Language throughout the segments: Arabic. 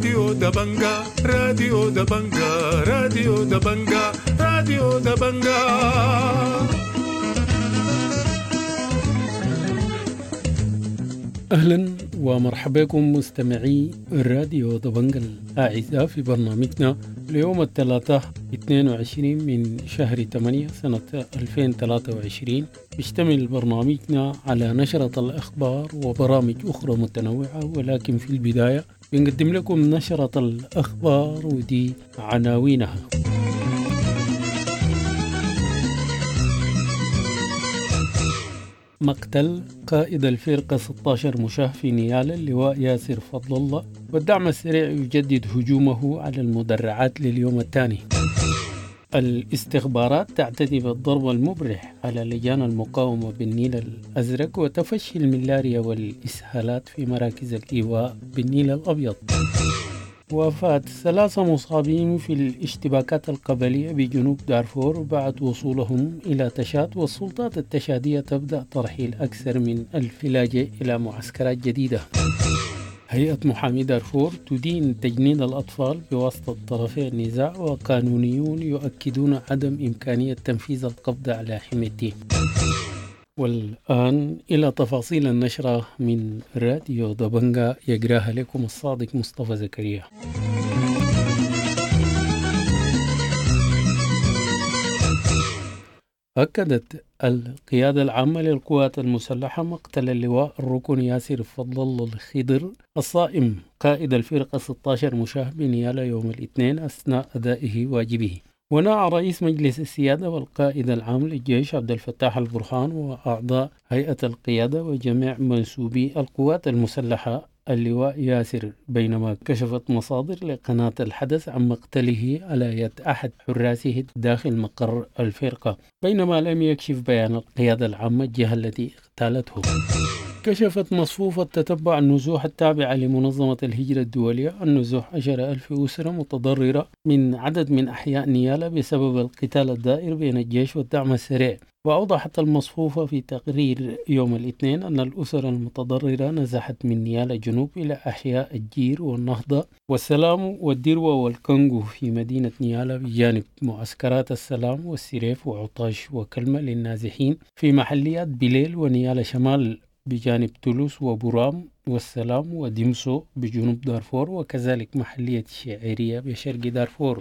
راديو دبنجا راديو دبنجا راديو دبنجا راديو دبنجا. أهلا ومرحبا بكم مستمعي الراديو دبنجا الأعزاء في برنامجنا ليوم الثلاثاء 22 من شهر 8 سنة 2023. بيشتمل برنامجنا على نشرة الأخبار وبرامج أخرى متنوعة، ولكن في البداية بنقدم لكم نشرة الأخبار ودي عناوينها. مقتل قائد الفرقة 16 مشاه في نيالا اللواء ياسر فضل الله، والدعم السريع يجدد هجومه على المدرعات لليوم الثاني. الاستخبارات تعتدي بالضرب المبرح على لجان المقاومة بالنيل الأزرق، وتفشي الملاريا والإسهالات في مراكز الإيواء بالنيل الأبيض. وفاة 3 مصابين في الاشتباكات القبلية بجنوب دارفور بعد وصولهم إلى تشاد، والسلطات التشادية تبدأ ترحيل أكثر من 1000 لاجئ إلى معسكرات جديدة. هيئة محامي دارفور تدين تجنيد الأطفال بواسطة طرفي النزاع، وقانونيون يؤكدون عدم إمكانية تنفيذ القبض على حميدتي. والآن إلى تفاصيل النشرة من راديو دبنجا، يقراها لكم الصادق مصطفى زكريا. أكدت القيادة العامة للقوات المسلحة مقتل اللواء الركن ياسر فضل الله الخضر الصائم قائد الفرقة 16 مشاه بنيالا يوم الاثنين أثناء أدائه واجبه. ونعى رئيس مجلس السيادة والقائد العام للجيش عبد الفتاح البرهان وأعضاء هيئة القيادة وجميع منسوبي القوات المسلحة اللواء ياسر، بينما كشفت مصادر لقناة الحدث عن مقتله على يد أحد حراسه داخل مقر الفرقة، بينما لم يكشف بيان القيادة العامة الجهة التي اغتالته. كشفت مصفوفة تتبع النزوح التابعة لمنظمة الهجرة الدولية النزوح 10,000 أسرة متضررة من عدد من أحياء نيالا بسبب القتال الدائر بين الجيش والدعم السريع. وأوضحت المصفوفة في تقرير يوم الاثنين أن الأسر المتضررة نزحت من نيالا جنوب إلى أحياء الجير والنهضة والسلام والدروة والكونغو في مدينة نيالا، بجانب معسكرات السلام والسريف وعطاش وكلمة للنازحين في محليات بليل ونيالا شمال، بجانب تولوس وبرام والسلام ودمسو بجنوب دارفور، وكذلك محلية الشاعرية بشرق دارفور.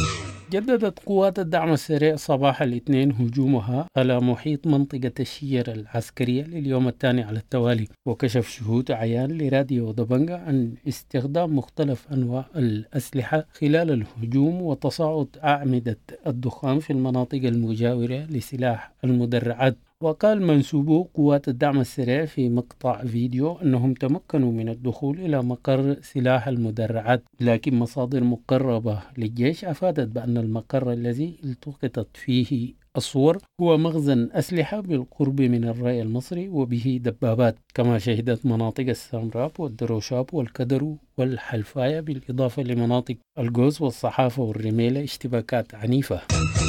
جددت قوات الدعم السريع صباح الاثنين هجومها على محيط منطقة الشجرة العسكرية لليوم الثاني على التوالي، وكشف شهود عيان لراديو دبنجا عن استخدام مختلف أنواع الأسلحة خلال الهجوم وتصاعد أعمدة الدخان في المناطق المجاورة لسلاح المدرعات. وقال منسوبو قوات الدعم السريع في مقطع فيديو أنهم تمكنوا من الدخول إلى مقر سلاح المدرعات، لكن مصادر مقربة للجيش أفادت بأن المقر الذي التقطت فيه الصور هو مخزن أسلحة بالقرب من الري المصري وبه دبابات. كما شهدت مناطق السامراب والدروشاب والكدرو والحلفاية بالإضافة لمناطق الجوز والصحافة والرميلة اشتباكات عنيفة.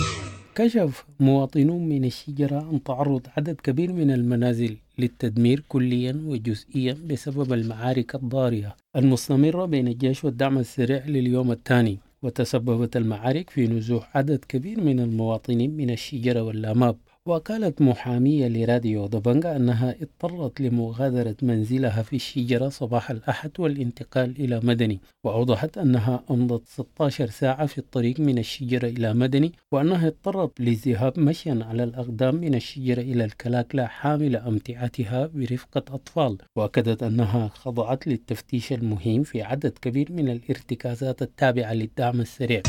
كشف مواطنون من الشجرة عن تعرض عدد كبير من المنازل للتدمير كليا وجزئيا بسبب المعارك الضارية المستمرة بين الجيش والدعم السريع لليوم الثاني، وتسببت المعارك في نزوح عدد كبير من المواطنين من الشجرة واللاماب. وقالت محامية لراديو دبنجا أنها اضطرت لمغادرة منزلها في الشجرة صباح الأحد والانتقال إلى مدني، وأوضحت أنها أمضت 16 ساعة في الطريق من الشجرة إلى مدني، وأنها اضطرت للذهاب مشيا على الأقدام من الشجرة إلى الكلاكلا حاملة أمتعتها برفقة أطفال. وأكدت أنها خضعت للتفتيش المهم في عدد كبير من الارتكازات التابعة للدعم السريع.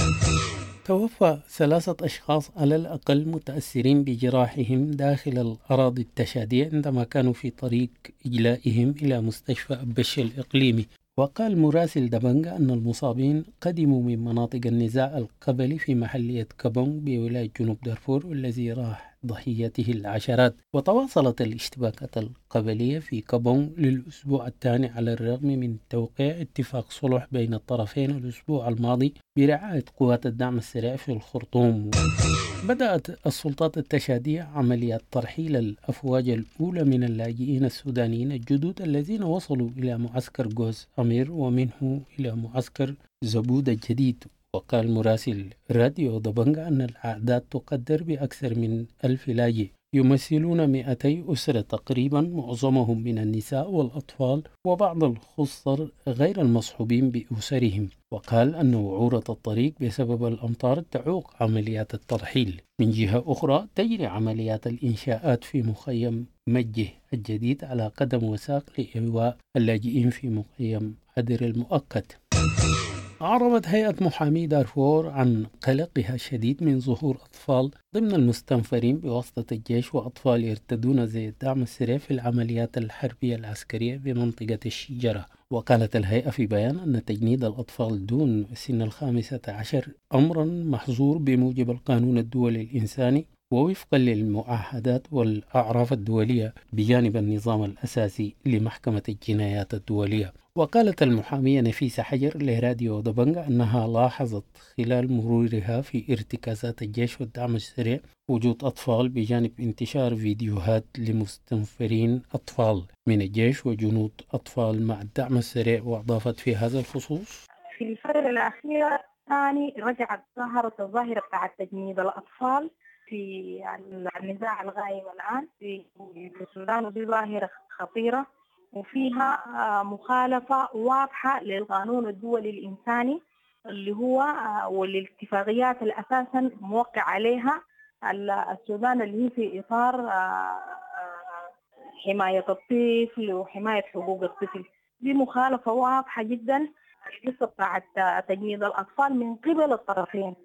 توفى 3 أشخاص على الأقل متأثرين بجراحهم داخل الأراضي التشادية عندما كانوا في طريق إجلائهم إلى مستشفى أبشة الإقليمي. وقال مراسل دبنجا أن المصابين قدموا من مناطق النزاع القبلي في محلية كابونغ بولاية جنوب دارفور، والذي راح ضحيته العشرات. وتواصلت الاشتباكات القبلية في كابون للأسبوع الثاني على الرغم من توقيع اتفاق صلح بين الطرفين الأسبوع الماضي برعاية قوات الدعم السريع في الخرطوم. بدأت السلطات التشادية عمليات ترحيل الأفواج الأولى من اللاجئين السودانيين الجدد الذين وصلوا إلى معسكر جوز أمير ومنه إلى معسكر زبود الجديد. وقال مراسل راديو دبنجا أن الأعداد تقدر بأكثر من 1000 لاجئ يمثلون 200 أسرة تقريبا، معظمهم من النساء والأطفال وبعض الخصر غير المصحوبين بأسرهم. وقال أن وعورة الطريق بسبب الأمطار تعوق عمليات الترحيل. من جهة أخرى تجري عمليات الإنشاءات في مخيم مجه الجديد على قدم وساق لإيواء اللاجئين في مخيم عدر المؤقت. أعربت هيئة محامي دارفور عن قلقها الشديد من ظهور أطفال ضمن المستنفرين بواسطة الجيش وأطفال يرتدون زي الدعم السريع في العمليات الحربية العسكرية بمنطقة الشجرة. وقالت الهيئة في بيان أن تجنيد الأطفال دون سن 15 أمرا محظور بموجب القانون الدولي الإنساني ووفقا للمعاهدات والأعراف الدولية بجانب النظام الأساسي لمحكمة الجنايات الدولية. وقالت المحامية نفيسة حجر لراديو دبنجا أنها لاحظت خلال مرورها في ارتكازات الجيش والدعم السريع وجود أطفال بجانب انتشار فيديوهات لمستنفرين أطفال من الجيش وجنود أطفال مع الدعم السريع. وأضافت في هذا الخصوص: في الفترة الأخيرة رجعت ظهرت الظاهرة بتاعت تجنيد الأطفال في النزاع الغائم الآن في السودان، ودي ظاهرة خطيرة وفيها مخالفة واضحة للقانون الدولي الإنساني اللي هو والاتفاقيات اللي أساسا موقع عليها السودان اللي هي في إطار حماية الطفل وحماية حقوق الطفل. دي مخالفة واضحة جدا القصة بتاعت تجنيد الأطفال من قبل الطرفين.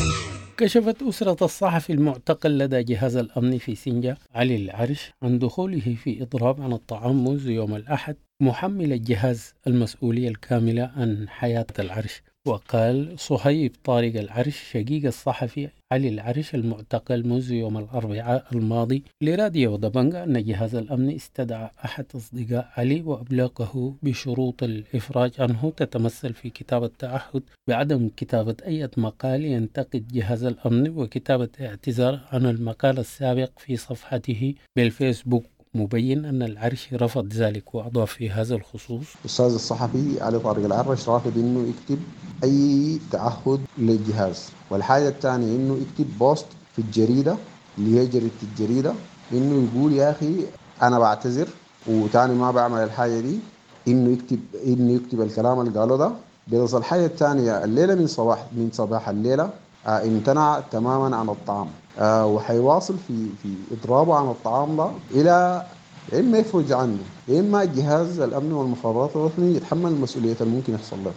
كشفت أسرة الصحفي المعتقل لدى جهاز الأمن في سنجا علي العرش عن دخوله في إضراب عن الطعام منذ يوم الأحد، محمل الجهاز المسؤولية الكاملة عن حياة العرش. وقال صهيب طارق العرش شقيق الصحفي علي العرش المعتقل منذ يوم الأربعاء الماضي لراديو دبنجا أن جهاز الأمن استدعى أحد أصدقاء علي وأبلغه بشروط الإفراج عنه تتمثل في كتابة تعهد بعدم كتابة أي مقال ينتقد جهاز الأمن وكتابة اعتذار عن المقال السابق في صفحته بالفيسبوك، مبين أن العرش رفض ذلك. وأضاف في هذا الخصوص: الأستاذ الصحفي علي طارق العرش رافض إنه يكتب أي تعهد للجهاز. والحاجة الثانية إنه يكتب بوست في الجريدة اللي هي جريدة الجريدة إنه يقول يا أخي أنا بعتذر وتاني ما بعمل الحاجة دي، إنه يكتب الكلام اللي قاله ده. بس الحاجة الثانية الليلة من صباح الليلة امتنع تماما عن الطعام، وحيواصل في إضرابه عن الطعام ده إلى إما يفرج عنه إما جهاز الأمن والمخابرات الوطني يتحمل المسؤولية اللي ممكن يحصل له.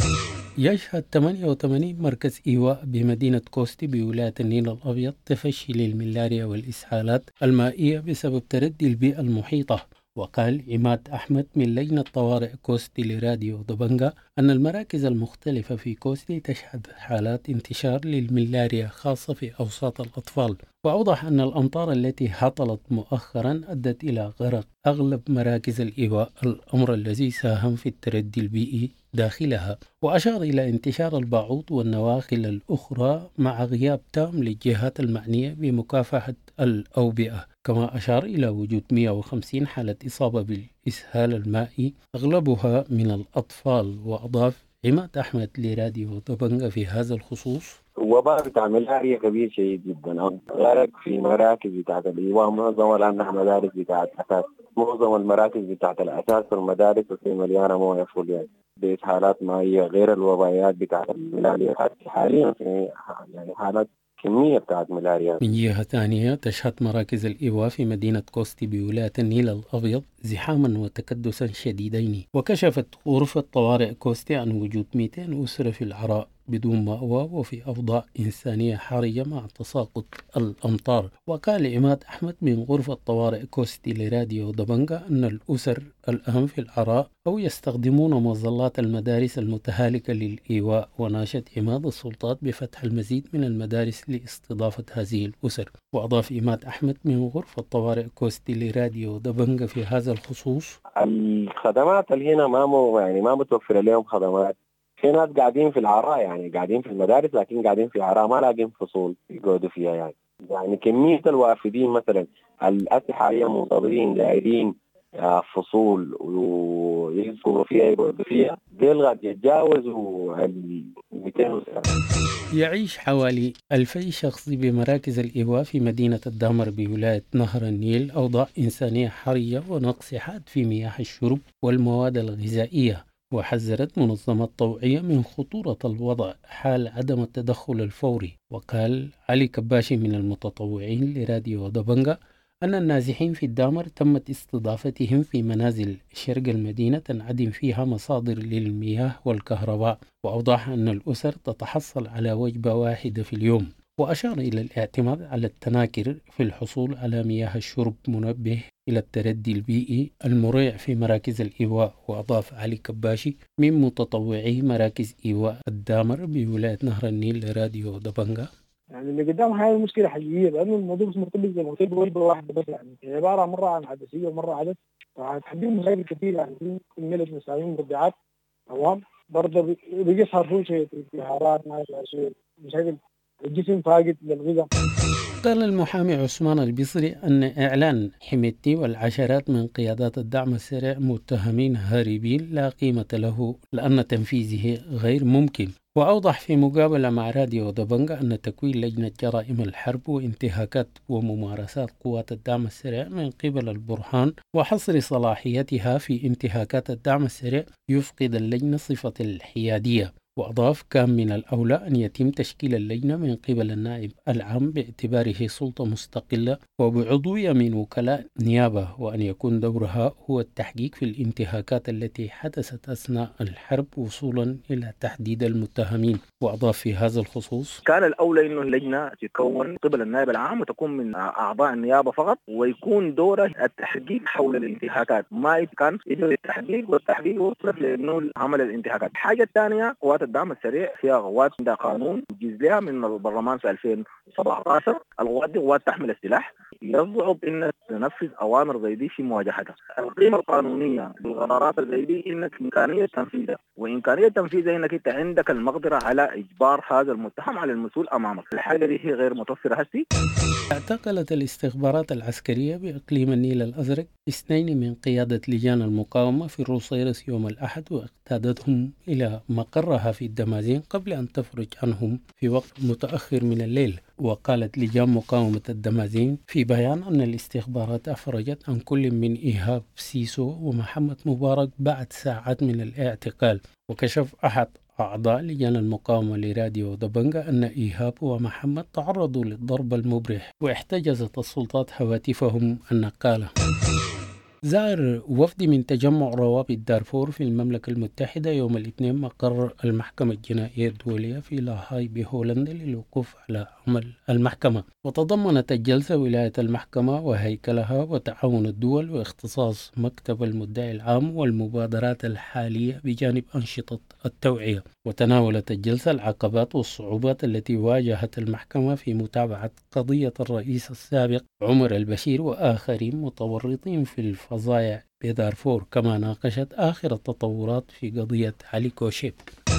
يشهد 88 مركز إيواء بمدينة كوستي بولاية النيل الأبيض تفشي للملاريا والإسهالات المائية بسبب تردي البيئة المحيطة. وقال عماد أحمد من لجنة طوارئ كوستي لراديو دبنجا أن المراكز المختلفة في كوستي تشهد حالات انتشار للملاريا خاصة في أوساط الأطفال. وأوضح أن الأمطار التي هطلت مؤخرا أدت إلى غرق أغلب مراكز الإيواء، الأمر الذي ساهم في التردي البيئي داخلها. وأشار إلى انتشار البعوض والنواخل الأخرى مع غياب تام للجهات المعنية بمكافحة الأوبئة. كما أشار إلى وجود 150 حالة إصابة بالإسهال المائي أغلبها من الأطفال. وأضاف عماد أحمد لراديو دبنجا في هذا الخصوص: وباء بتاع ملاريا كبير شديد جدا، غرق في مراكز بتاعت الإيواء، معظم لأنها مدارس بتاعت أساس، معظم المراكز بتاعت الأساس والمدارس في مليانة موية فوليات بإسهالات مائية غير الوبائيات بتاعت الملاريا حاليا في يعني حالات كمية بتاعت ملاريا. من جهة ثانية تشهد مراكز الإيواء في مدينة كوستي بولاية النيل الأبيض زحاما وتكدسا شديدين. وكشفت غرفة طوارئ كوستي عن وجود 200 أسرة في العراء بدون مأوى وفي أوضاع إنسانية حرجة مع تساقط الأمطار. وقال عماد أحمد من غرفة طوارئ كوستي لراديو دبنجة أن الأسر الآن في العراء أو يستخدمون مظلات المدارس المتهالكة للإيواء، وناشد عماد السلطات بفتح المزيد من المدارس لاستضافة هذه الأسر. وأضاف عماد أحمد من غرفة طوارئ كوستي لراديو دبنجة في هذا الخصوص: الخدمات اللي هنا ما متوفرة لهم خدمات. في ناس قاعدين في العراء، يعني قاعدين في المدارس لكن قاعدين في العراء ما لاقين فصول يقعدوا فيها. يعني كمية الوافدين مثلا الأسحة هي منتظرين لاعبين فصول ويذكروا فيها يقعدوا فيها ديل قد يتجاوزوا 200 سنة. يعيش حوالي 2000 شخص بمراكز الإيواء في مدينة الدامر بولاية نهر النيل أوضاع إنسانية حرجة ونقص حاد في مياه الشرب والمواد الغذائية. وحذرت منظمات طوعية من خطورة الوضع حال عدم التدخل الفوري. وقال علي كباشي من المتطوعين لراديو دبنجة أن النازحين في الدامر تمت استضافتهم في منازل شرق المدينة تنعدم فيها مصادر للمياه والكهرباء. وأوضح أن الأسر تتحصل على وجبة واحدة في اليوم. وأشار إلى الاعتماد على التناكر في الحصول على مياه الشرب، منبه إلى التردي البيئي المريع في مراكز الإيواء. وأضاف علي كباشي من متطوعي مراكز إيواء الدامر بولاية نهر النيل لراديو دبنجة: يعني اللي قدام هاي مشكلة حقيقية، لأنه الموضوع مش مرتبط زي ما قلت بوجبة واحدة بس، يعني عبارة مرة عن عدسية ومرة عدس، فهتحدد مشاكل كثيرة. يعني في كمية مساوين مربعات تمام، برضه بيظهر فيه شيء انتحارات، مشاكل الجسم فاقد للغذاء. قال المحامي عثمان البصري أن إعلان حميدتي والعشرات من قيادات الدعم السريع متهمين هاربين لا قيمة له لأن تنفيذه غير ممكن. وأوضح في مقابلة مع راديو دبنجة أن تكوين لجنة جرائم الحرب وانتهاكات وممارسات قوات الدعم السريع من قبل البرهان وحصر صلاحيتها في انتهاكات الدعم السريع يفقد اللجنة صفة الحيادية. وأضاف كان من الأولى أن يتم تشكيل اللجنة من قبل النائب العام باعتباره سلطة مستقلة وبعضوية من وكلاء نيابة، وأن يكون دورها هو التحقيق في الانتهاكات التي حدثت أثناء الحرب وصولا إلى تحديد المتهمين. وأضاف في هذا الخصوص: كان الأولى أنه اللجنة تكون قبل النائب العام وتكون من أعضاء النيابة فقط، ويكون دوره التحقيق حول الانتهاكات، ما كان يجري التحقيق والتحقيق وصلت لأنه عمل الانتهاكات. الحاجة الثانية قوات الدعم السريع فيها قوات عندها قانون جيز لها من البرلمان في 2017. القوات دي قوات تحمل السلاح، يصعب انك تنفذ اوامر زي دي في مواجهتها. القيمه القانونيه للقرارات زي دي انك امكانيه تنفيذها، وامكانيه تنفيذها انك انت عندك المقدره على اجبار هذا المتهم على المسؤول امامك. الحاجه دي هي غير متوفره هسه. اعتقلت الاستخبارات العسكرية بإقليم النيل الأزرق 2 من قيادة لجان المقاومة في الروسيرس يوم الأحد، واقتادتهم إلى مقرها في الدمازين قبل أن تفرج عنهم في وقت متأخر من الليل. وقالت لجان مقاومة الدمازين في بيان أن الاستخبارات أفرجت عن كل من إيهاب سيسو ومحمد مبارك بعد ساعات من الاعتقال. وكشف أحد أعضاء لجان المقاومة لراديو دبنجة أن إيهاب ومحمد تعرضوا للضرب المبرح، واحتجزت السلطات هواتفهم النقالة. زار وفد من تجمع روابط دارفور في المملكة المتحدة يوم الاثنين مقر المحكمة الجنائية الدولية في لاهاي بهولندا للوقوف على عمل المحكمة. وتضمنت الجلسة ولاية المحكمة وهيكلها وتعاون الدول واختصاص مكتب المدعي العام والمبادرات الحالية بجانب أنشطة التوعية. وتناولت الجلسة العقبات والصعوبات التي واجهت المحكمة في متابعة قضية الرئيس السابق عمر البشير وآخرين متورطين في الفظائع بدارفور، كما ناقشت آخر التطورات في قضية علي كوشيب.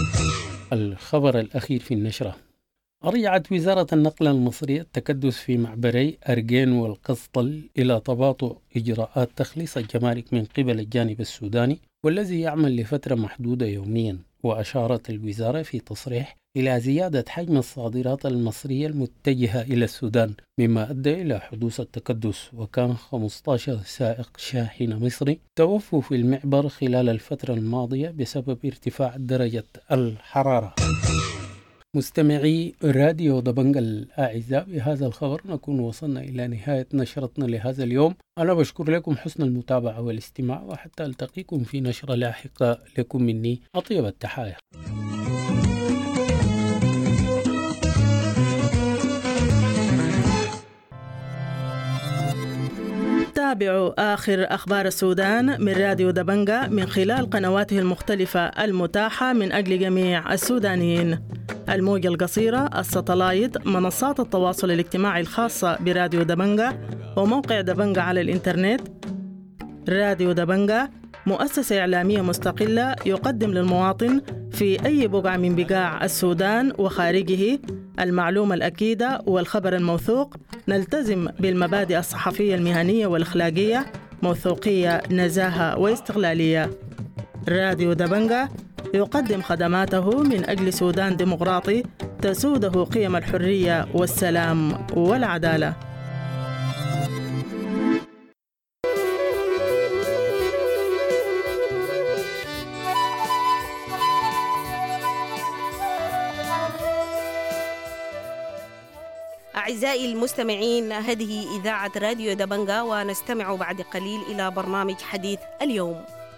الخبر الأخير في النشرة: أرجعت وزارة النقل المصرية التكدس في معبري أرجين والقسطل إلى تباطؤ إجراءات تخليص الجمارك من قبل الجانب السوداني، والذي يعمل لفترة محدودة يوميا. وأشارت الوزارة في تصريح إلى زيادة حجم الصادرات المصرية المتجهة إلى السودان، مما أدى إلى حدوث التكدس. وكان 15 سائق شاحنة مصري توفوا في المعبر خلال الفترة الماضية بسبب ارتفاع درجة الحرارة. مستمعي راديو دبنجة الأعزاء، بهذا الخبر نكون وصلنا إلى نهاية نشرتنا لهذا اليوم. أنا بشكر لكم حسن المتابعة والاستماع، وحتى ألتقيكم في نشرة لاحقة لكم مني أطيب التحايا. تابعوا آخر أخبار السودان من راديو دبنجة من خلال قنواته المختلفة المتاحة من أجل جميع السودانيين: الموجة القصيرة، الساتلايت، منصات التواصل الاجتماعي الخاصة براديو دبنجة، وموقع دبنجة على الإنترنت. راديو دبنجة مؤسسة إعلامية مستقلة يقدم للمواطن في أي بقعة من بقاع السودان وخارجه المعلومة الأكيدة والخبر الموثوق. نلتزم بالمبادئ الصحفية المهنية والأخلاقية: موثوقية، نزاهة، واستقلالية. راديو دبنجة يقدم خدماته من أجل سودان ديمقراطي تسوده قيم الحرية والسلام والعدالة. أعزائي المستمعين، هذه إذاعة راديو دبنجة، ونستمع بعد قليل إلى برنامج حديث اليوم.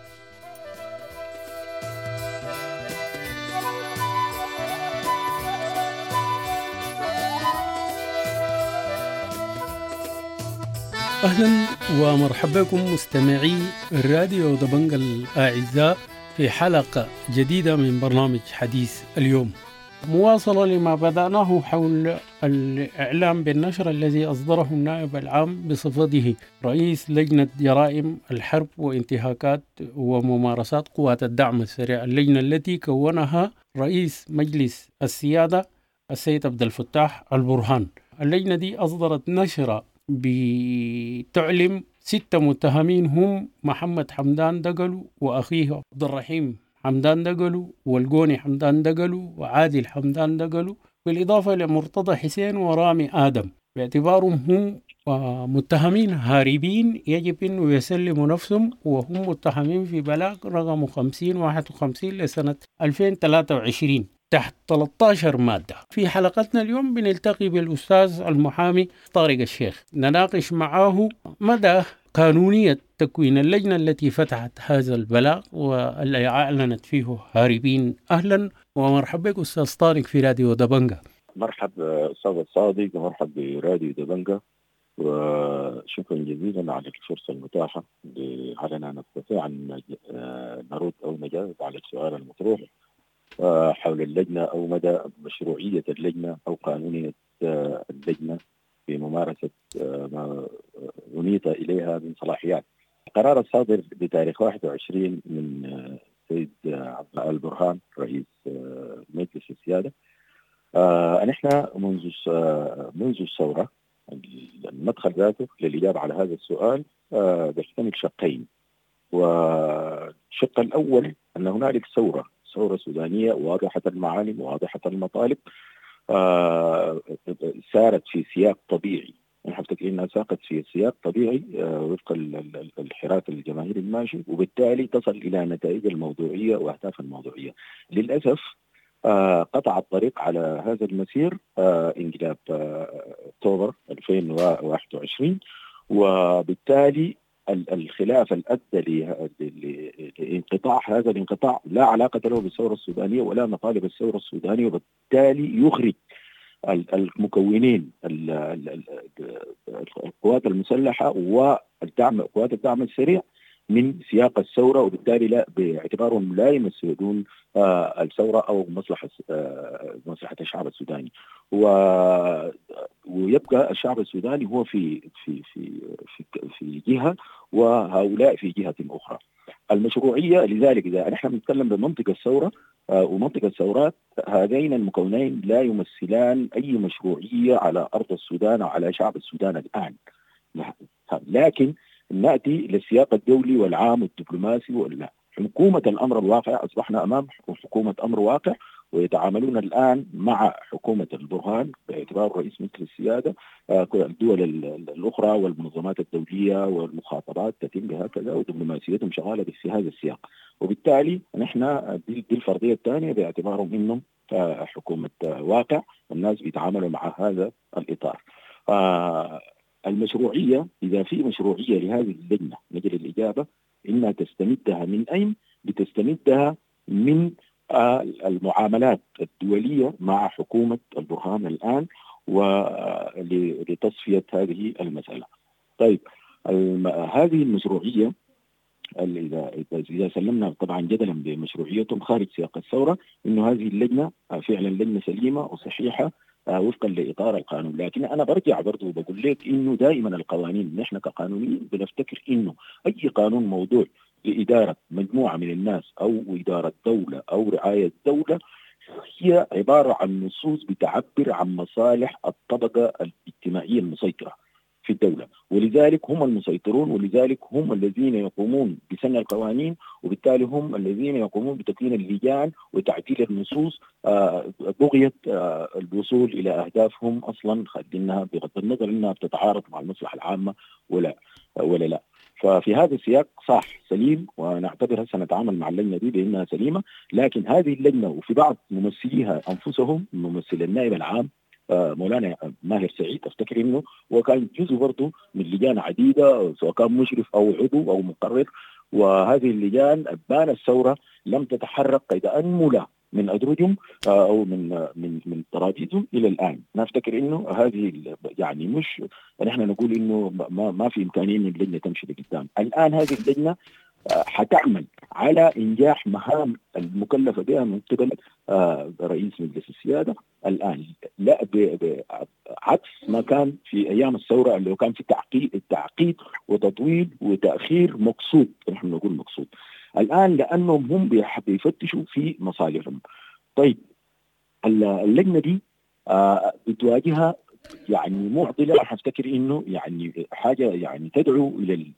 أهلا ومرحبا بكم مستمعي الراديو دبنجة الأعزاء في حلقة جديدة من برنامج حديث اليوم، مواصلة لما بدأناه حول الإعلام بالنشر الذي أصدره النائب العام بصفته رئيس لجنة جرائم الحرب وانتهاكات وممارسات قوات الدعم السريع، اللجنة التي كونها رئيس مجلس السيادة السيد عبد الفتاح البرهان. اللجنة دي أصدرت نشرة بتعلم 6 متهمين هم محمد حمدان دقلو وأخيه عبد الرحيم حمدان دقلو والقوني حمدان دقلو وعادل حمدان دقلو، بالإضافة لمرتضى حسين ورامي آدم، باعتبارهم هم متهمين هاربين يجب أن يسلموا نفسهم، وهم متهمين في بلاغ رقم 5051 لسنة 2023 تحت 13 مادة. في حلقتنا اليوم بنلتقي بالأستاذ المحامي طارق الشيخ، نناقش معه مدى قانونية تكوين اللجنة التي فتحت هذا البلاغ والتي أعلنت فيه هاربين. أهلا ومرحبا بك أستاذ طارق في راديو دبنجة. مرحبا أستاذ الصادق ومرحبا براديو دبنجة، وشكرا جزيلا على الفرصة المتاحة علينا نستطيع أن نرد أو نجاوب على السؤال المطروح حول اللجنة أو مدى مشروعية اللجنة أو قانونية اللجنة في ممارسة ما أنيط إليها من صلاحيات. القرار الصادر بتاريخ 21 من السيد عبد البرهان رئيس مجلس السيادة، نحن منذ الثورة المدخل ذاته للإجابة على هذا السؤال بيحتمل شقين. والشق الأول أن هنالك ثورة سودانية واضحة المعالم واضحة المطالب، سارت في سياق طبيعي، نحن نفتكر انها ساقت في سياق طبيعي وفق الحراك الجماهيري الماشي، وبالتالي تصل الى نتائج الموضوعيه واهداف الموضوعيه. للاسف قطع الطريق على هذا المسير انقلاب اكتوبر 2021، وبالتالي الخلاف الأدى لانقطاع هذا الانقطاع لا علاقة له بالثورة السودانية ولا مطالب الثورة السودانية، وبالتالي يخرج المكونين القوات المسلحة والدعم قوات الدعم السريع من سياق الثورة، وبالتالي لا باعتبارهم لا يمثلون الثورة أو مصلحة الشعب السوداني، ويبقى الشعب السوداني هو في في في في جهة وهؤلاء في جهة أخرى. المشروعية لذلك إذا نحن نتكلم بمنطق الثورة ومنطق الثورات، هذين المكونين لا يمثلان أي مشروعية على أرض السودان أو على شعب السودان الآن، لكن نأتي للسياق الدولي والعام والدبلوماسي ولا حكومة الأمر الواقع. أصبحنا أمام حكومة أمر واقع، ويتعاملون الآن مع حكومة البرهان باعتبار رئيس مجلس السيادة. الدول الأخرى والمنظمات الدولية والمخاطبات تتم بهكذا، ودبلوماسيتهم شغالة في هذا السياق، وبالتالي نحن بالفرضية الثانية باعتبارهم إنهم حكومة واقع، الناس بيتعاملوا مع هذا الإطار. المشروعية إذا في مشروعية لهذه اللجنة نجد الإجابة إنها تستمدها من أين؟ بتستمدها من المعاملات الدولية مع حكومة البرهان الآن ولتصفية هذه المسألة. طيب هذه المشروعية إذا سلمنا طبعا جدلا بمشروعيتهم خارج سياق الثورة، إنه هذه اللجنة فعلا لجنة سليمة وصحيحة وفقا لإطار القانون. لكن أنا برجع برضو وبقول لك إنه دائما القوانين نحن كقانونيين بنفتكر إنه أي قانون موضوع لإدارة مجموعة من الناس أو إدارة دولة أو رعاية دولة هي عبارة عن نصوص بتعبر عن مصالح الطبقة الاجتماعية المسيطرة في الدولة، ولذلك هم المسيطرون، ولذلك هم الذين يقومون بسن القوانين، وبالتالي هم الذين يقومون بتكوين اللجان وتعديل النصوص بغية الوصول إلى أهدافهم أصلا، خدينها بغض النظر أنها بتتعارض مع المصلحة العامة ولا لا. ففي هذا السياق صح سليم، ونعتبر هسه نتعامل مع اللجنة دي بأنها سليمة. لكن هذه اللجنة وفي بعض ممثليها أنفسهم، ممثل النائب العام مولانا ماهر سعيد، افتكر انه وكان جزء برضه من لجان عديده سواء كان مشرف او عضو او مقرر، وهذه اللجان ابان الثوره لم تتحرك قيد انمله من ادرجهم او من طرابيزهم الى الان. انا افتكر انه هذه يعني مش نحن نقول انه ما في امكانيه ان اللجنه تمشي لقدام. الان هذه اللجنه حتعمل على إنجاح مهام المكلفة بها من قبل رئيس مجلس السيادة الآن، لا عكس ما كان في أيام الثورة اللي كان في تعقيد وتطويل وتأخير مقصود. نحن نقول مقصود الآن لأنهم هم بيفتشوا في مصالحهم. طيب اللجنة دي بتواجهها يعني معضلة، أفتكر إنه يعني حاجة يعني تدعو إلى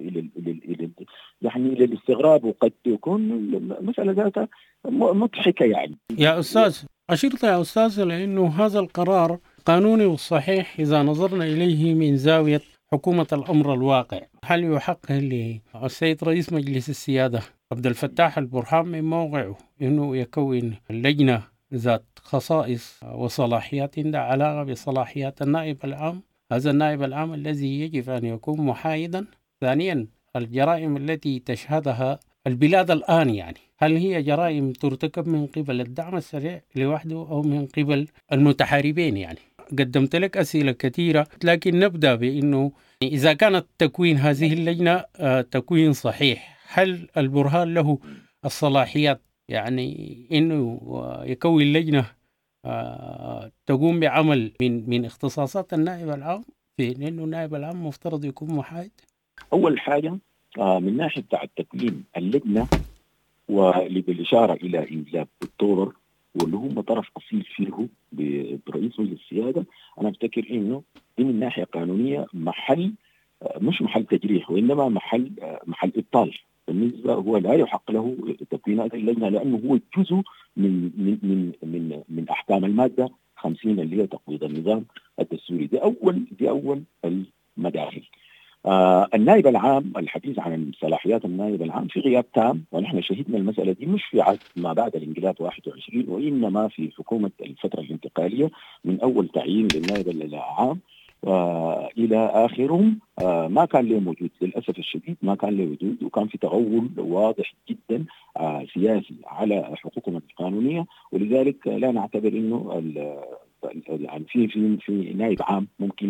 يعني للاستغراب، وقد تكون المسألة ذاتها مضحكة. يعني يا أستاذ أشرت يا أستاذ لأنه هذا القرار قانوني والصحيح إذا نظرنا إليه من زاوية حكومة الأمر الواقع. هل يحق للسيد رئيس مجلس السيادة عبد الفتاح البرهان من موقعه أنه يكون لجنة ذات خصائص وصلاحيات عندها علاقة بصلاحيات النائب العام؟ هذا النائب العام الذي يجب أن يكون محايدا. ثانيا، الجرائم التي تشهدها البلاد الآن يعني هل هي جرائم ترتكب من قبل الدعم السريع لوحده أو من قبل المتحاربين؟ يعني قدمت لك أسئلة كثيرة، لكن نبدأ بأنه إذا كانت تكوين هذه اللجنة تكوين صحيح، هل البرهان له الصلاحيات يعني أنه يكون لجنة تقوم بعمل من اختصاصات النائب العام، في أنه النائب العام مفترض يكون محايد؟ أول حاجة من ناحية تكوين اللجنة، وبالإشارة إلى إنجاب الدولار واللي هم طرف أصيل فيه برئيس مجلس السيادة، أنا أفتكر إنه دي من ناحية قانونية محل مش محل تجريح، وإنما محل إبطال. بالنسبة هو لا يحق له تكوين هذه اللجنة، لأنه هو جزء من من من من أحكام المادة 50 اللي هي تقويض النظام الدستوري. دي أول المداخل. النائب العام، الحديث عن صلاحيات النائب العام في غياب تام، ونحن شهدنا المسألة دي مش في عهد ما بعد الانقلاب 21، وإنما في حكومة الفترة الانتقالية من أول تعيين للنائب العام إلى آخرهم ما كان له وجود. للأسف الشديد ما كان له وجود، وكان في تغول واضح جدا سياسي على حقوقهم القانونية. ولذلك لا نعتبر إنه يعني في نائب عام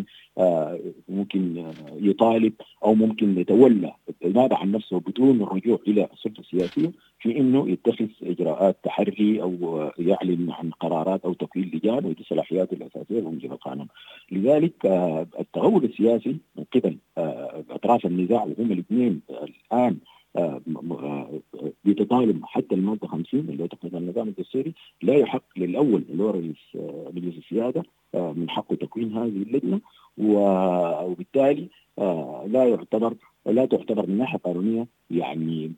ممكن يطالب او ممكن يتولى النائب عن نفسه بدون الرجوع الى السلطه السياسيه في انه يتخذ اجراءات تحري او يعلن عن قرارات او تكوين لجان، ودي صلاحياته الاساسيه بموجب القانون. لذلك التغول السياسي من قبل اطراف النزاع، وهم الاثنين الان بيتطالب حتى المادة 50 اللي هو تقويض النظام الدستوري، لا يحق للأول اللي هو رئيس مجلس السيادة من حقه تكوين هذه اللجنة، وبالتالي لا تعتبر من ناحية قانونية يعني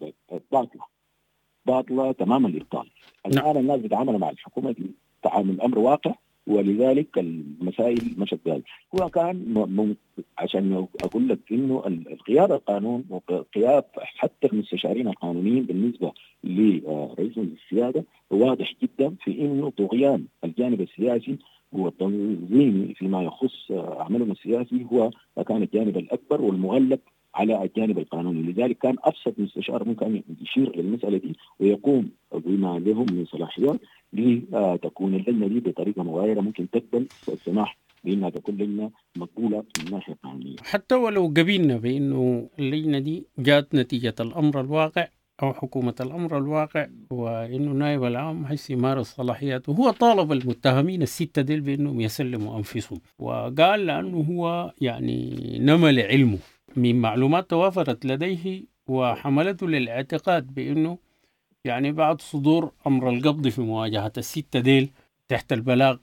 باطلة تمام الإبطال. الآن الناس بيتعاملوا مع الحكومة دي تعامل أمر واقع، ولذلك المسائل مشت ذلك. هو كان عشان أقول لك إنه القيادة القانون وقيادة حتى المستشارين القانونيين بالنسبة لرئيس السيادة واضح جدا في إنه طغيان الجانب السياسي والتنظيمي فيما يخص عملهم السياسي هو كان الجانب الأكبر والمغلب على الجانب القانوني. لذلك كان أبسط مستشار ممكن يشير للمسألة دي ويقوم بما لهم من صلاحيات لتكون اللجنة دي بطريقة مغايرة، ممكن تقبل السماح بانها تكون لجنه مقبوله من الناحيه القانونيه. حتى ولو قبلنا بأنه اللجنة دي جات نتيجة الأمر الواقع أو حكومة الأمر الواقع، وإنه نائب العام هسي مارس صلاحياته، هو طالب المتهمين الستة ديل بأنهم يسلموا أنفسهم، وقال لأنه هو يعني نمى لعلمه من معلومات توافرت لديه وحملته للاعتقاد بأنه يعني بعد صدور أمر القبض في مواجهة الستة ديل تحت البلاغ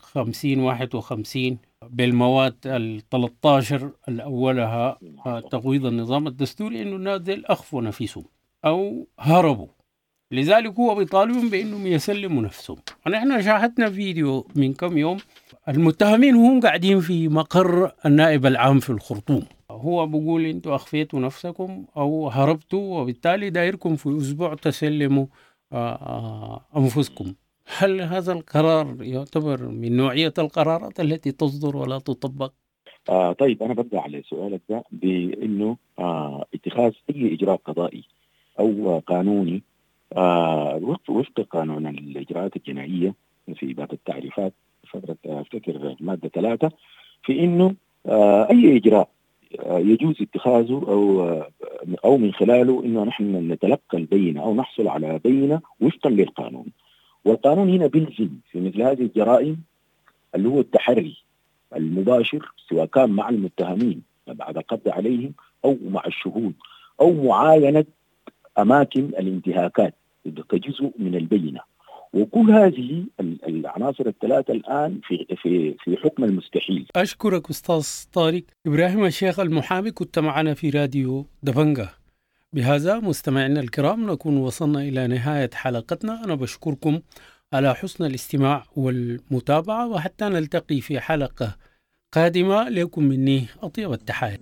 5051 بالمواد 13 الأولها تقويض النظام الدستوري، إنه الناس ديل أخفوا نفسهم أو هربوا، لذلك هو بيطالبهم بأنهم يسلموا نفسهم. ونحن شاهدنا فيديو من كم يوم المتهمين هم قاعدين في مقر النائب العام في الخرطوم، هو بيقول انتوا أخفيتوا نفسكم أو هربتوا وبالتالي دايركم في أسبوع تسلموا أنفسكم. هل هذا القرار يعتبر من نوعية القرارات التي تصدر ولا تطبق؟ طيب أنا برجع على سؤالك ده بأنه اتخاذ أي إجراء قضائي أو قانوني وفق قانون الإجراءات الجنائية في باب التعريفات فترة أفتكر المادة 3 في أنه أي إجراء يجوز اتخاذه أو من خلاله أنه نحن نتلقى البينة أو نحصل على بينة وفقا للقانون. والقانون هنا بيلزم في مثل هذه الجرائم اللي هو التحري المباشر سواء كان مع المتهمين بعد القبض عليهم أو مع الشهود أو معاينة أماكن الانتهاكات كجزء من البينة. وكل هذه العناصر الثلاثة الآن في حكم المستحيل. أشكرك أستاذ طارق إبراهيم الشيخ المحامي، كنت معنا في راديو دبنجة. بهذا مستمعينا الكرام نكون وصلنا إلى نهاية حلقتنا. أنا بشكركم على حسن الاستماع والمتابعة، وحتى نلتقي في حلقة قادمة لكم مني أطيب التحايا.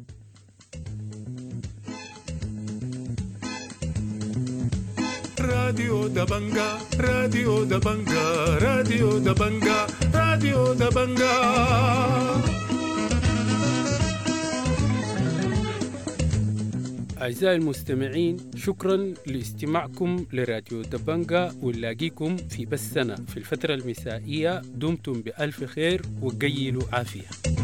راديو دبنجة راديو دبنجة راديو دبنجة راديو دبنجة. أعزائي المستمعين، شكرا لاستماعكم لراديو دبنجة، ونلاقيكم في بثنا في الفترة المسائية. دمتم بألف خير وقيلوا عافية.